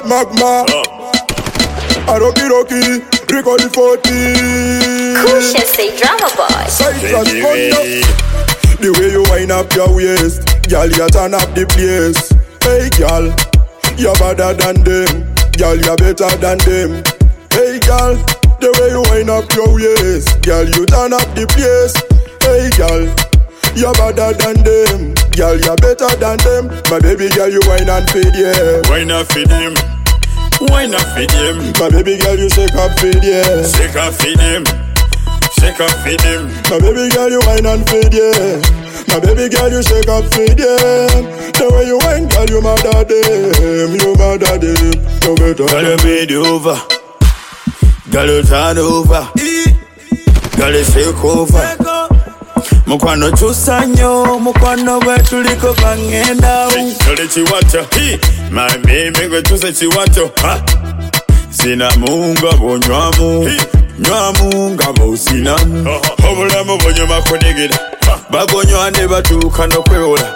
magma. Rocky, Rico the 40. Kusha say drama boy. Cypress Kondo. The way you wind up your waist, girl, you turn up the place. Hey, girl, you're better than them. Girl, you're better than them. Hey, girl, the way you wind up your waist, girl, you turn up the place. Hey, girl, you're better than them. Girl, you're better than them. My baby girl, you wine and feed, yeah. Wine and feed him. Wine and feed him. My baby girl, you shake up feed, yeah. Shake and feed him. Shake and feed him. My baby girl, you wine and feed, yeah. My baby girl, you shake up feed, yeah. The way you wine, girl, you mother them. You mother them. You better. Girl, you bend over. Girl, you turn over. Girl, you shake over. Mukwano chusanyo, mukwano wetu liko kangenda. Kale chiwacho, my baby gwe chuse chiwacho. Sina munga bo nywamu, nywamu nga bo sinamu. Obulamu bonyoma kudigida, bagonywa ne batuuka n'okwewola.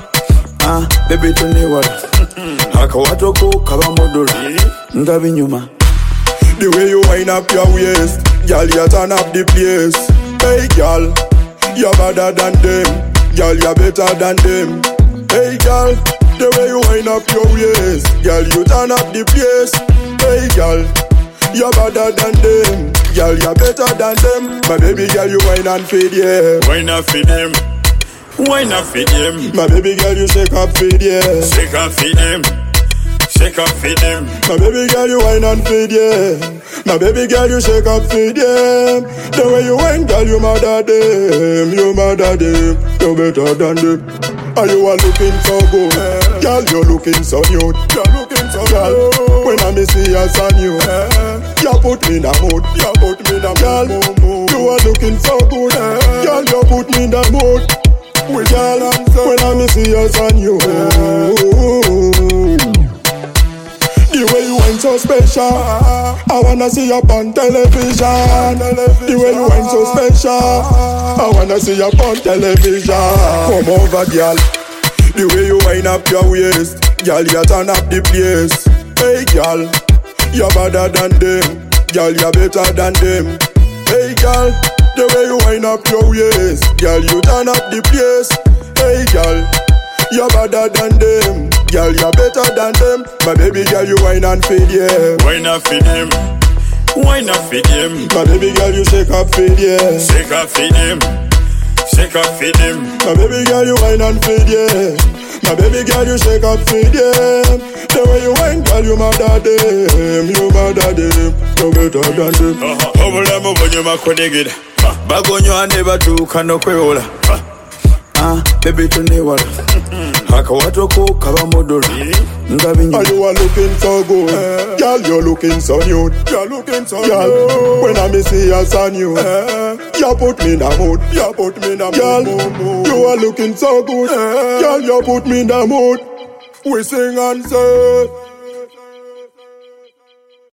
Baby toniwala, akawatoko kabamodola, nga binyuma. The way you wind up your waist, girl, you turn up the place. Hey, girl, you're better than them. Girl, you're better than them. Hey, girl, the way you wind up your waist, girl, you turn up the place. Hey, girl, you're better than them. Girl, you're better than them. My baby girl, you wine and feed, yeah. Wine and feed him. Wine and feed him. My baby girl, you shake up feed, yeah. Shake and feed him. Shake and feed him. My baby girl, you wine and feed, yeah. My baby girl, you shake up feed, yeah. The way you wine, girl, you mother them. You mother them. You better than them. Are you are looking so good? Girl, you're looking so cute. You're looking so good. When I see us on you, you put me in the mood. You put me in the mood. You are looking so good. Girl, you put me in the mood. Girl, when I see us on you. The way you wine so special, I wanna see you on television. The way you wine so special, I wanna see you on television. Come over, girl. The way you wine up your waist, girl, you turn up the place. Hey, girl, you're better than them. Girl, you're better than them. Hey, girl, the way you wine up your waist, girl, you turn up the place. Hey, girl, you're better than them. Girl, you're better than them. My baby girl, you wine and feed, yeah. Wine and feed him. Wine and feed him. My baby girl, you shake up feed, yeah. Shake and feed him. Shake and feed him. My baby girl, you wine and feed, yeah. My baby girl, you shake up feed, yeah. The way you wine, girl, you mother them. You mother them. You better than them. Obulamu bonyoma kudigida, bagonywa ne batuuka n'okwewola. Baby toniwala, akawatoko kabamodola, nga binyuma. You are looking so good, girl, you're looking so nude. You're looking so good. When I see us on you, you put me in the mood. You put me in the mood. You are looking so good, girl, you put me in the mood. We sing and say.